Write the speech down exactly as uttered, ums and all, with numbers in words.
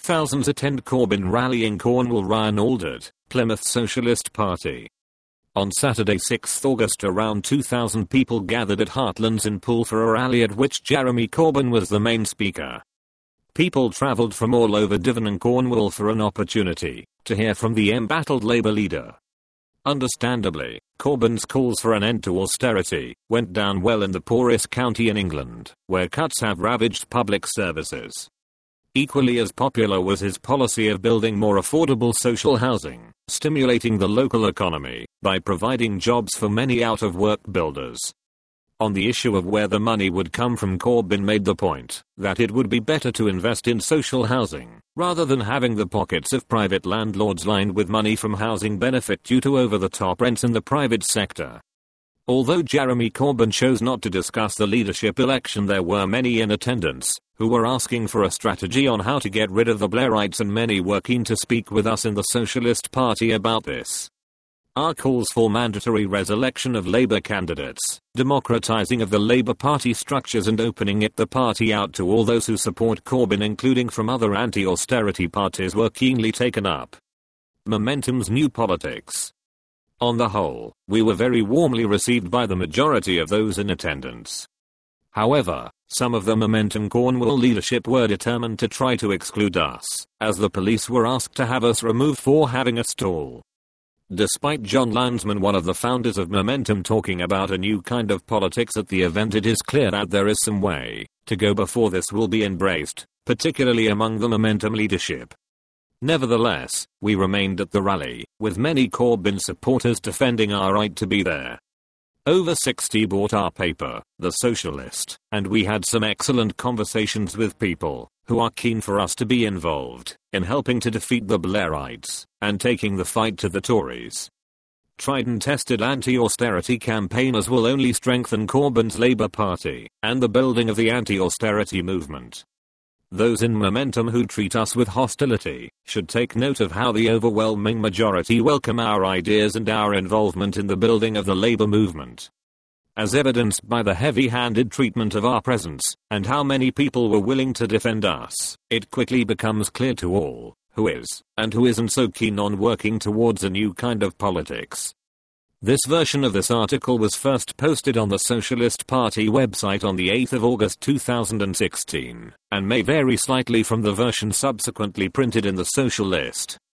thousands attend Corbyn rally in Cornwall. Ryan Alldard, Plymouth Socialist Party. On Saturday sixth August around two thousand people gathered at Heartlands in Poole for a rally at which Jeremy Corbyn was the main speaker. People travelled from all over Devon and Cornwall for an opportunity to hear from the embattled Labour leader. Understandably, Corbyn's calls for an end to austerity went down well in the poorest county in England, where cuts have ravaged public services. Equally as popular was his policy of building more affordable social housing, stimulating the local economy by providing jobs for many out-of-work builders. On the issue of where the money would come from, Corbyn made the point that it would be better to invest in social housing, rather than having the pockets of private landlords lined with money from housing benefit due to over-the-top rents in the private sector. Although Jeremy Corbyn chose not to discuss the leadership election, there were many in attendance who were asking for a strategy on how to get rid of the Blairites, and many were keen to speak with us in the Socialist Party about this. Our calls for mandatory resurrection of Labour candidates, democratising of the Labour Party structures and opening it the party out to all those who support Corbyn, including from other anti-austerity parties, were keenly taken up. Momentum's New Politics. On the whole, we were very warmly received by the majority of those in attendance. However, some of the Momentum Cornwall leadership were determined to try to exclude us, as the police were asked to have us removed for having a stall. Despite John Lansman, one of the founders of Momentum, talking about a new kind of politics at the event, it is clear that there is some way to go before this will be embraced, particularly among the Momentum leadership. Nevertheless, we remained at the rally, with many Corbyn supporters defending our right to be there. Over sixty bought our paper, The Socialist, and we had some excellent conversations with people who are keen for us to be involved in helping to defeat the Blairites and taking the fight to the Tories. Tried and tested anti-austerity campaigners will only strengthen Corbyn's Labour Party and the building of the anti-austerity movement. Those in Momentum who treat us with hostility should take note of how the overwhelming majority welcome our ideas and our involvement in the building of the Labour movement. As evidenced by the heavy-handed treatment of our presence, and how many people were willing to defend us, it quickly becomes clear to all who is, and who isn't so keen on working towards a new kind of politics. This version of this article was first posted on the Socialist Party website on the eighth of August two thousand sixteen, and may vary slightly from the version subsequently printed in the Socialist.